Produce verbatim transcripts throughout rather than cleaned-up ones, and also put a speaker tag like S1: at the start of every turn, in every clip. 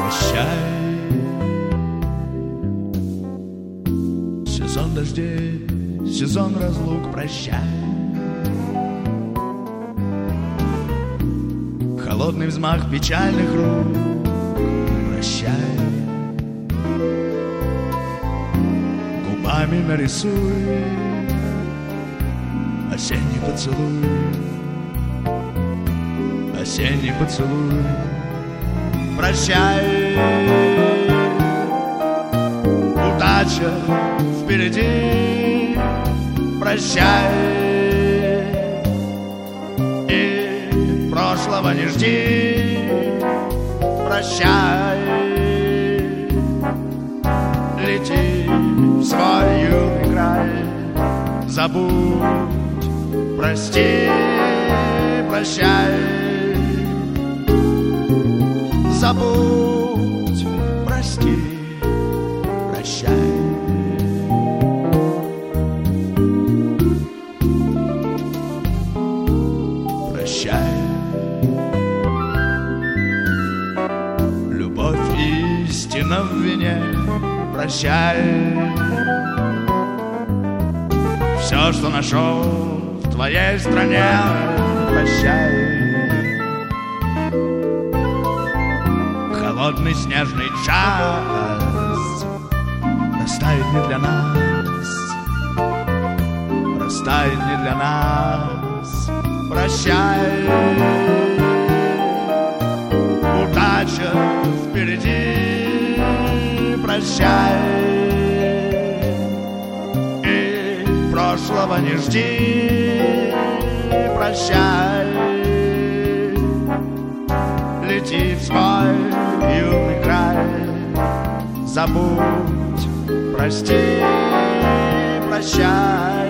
S1: Прощай. Сезон дождей, сезон разлук, прощай. Холодный взмах печальных рук, прощай. Губами нарисуй осенний поцелуй, осенний поцелуй. Прощай, удача впереди, прощай, и прошлого не жди, прощай, лети в свой юный край, забудь, прости, прощай. Забудь, прости, прощай. Прощай. Любовь истина в вине, прощай. Все, что нашел в твоей стране, прощай. Холодный снежный час растает не для нас, растает не для нас. Прощай, удача впереди, прощай, и прошлого не жди, прощай, лети в свой юный край, забудь, прости, прощай,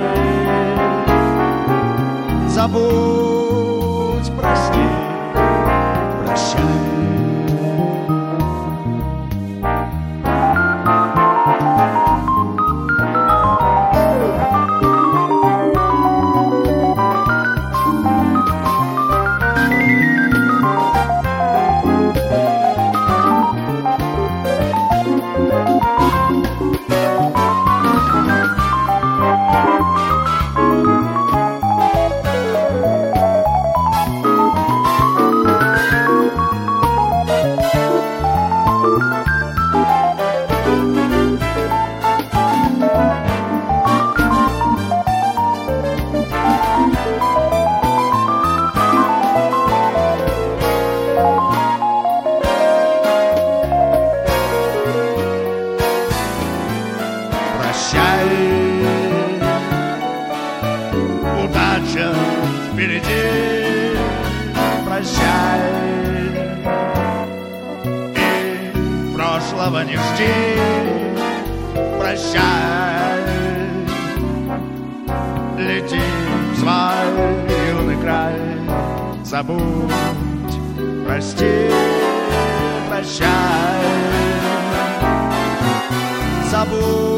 S1: забудь, прости, прощай. Прощай, удача впереди, прощай, и прошлого не жди, прощай, лети в свой юный край, забудь, прости, прощай, забудь.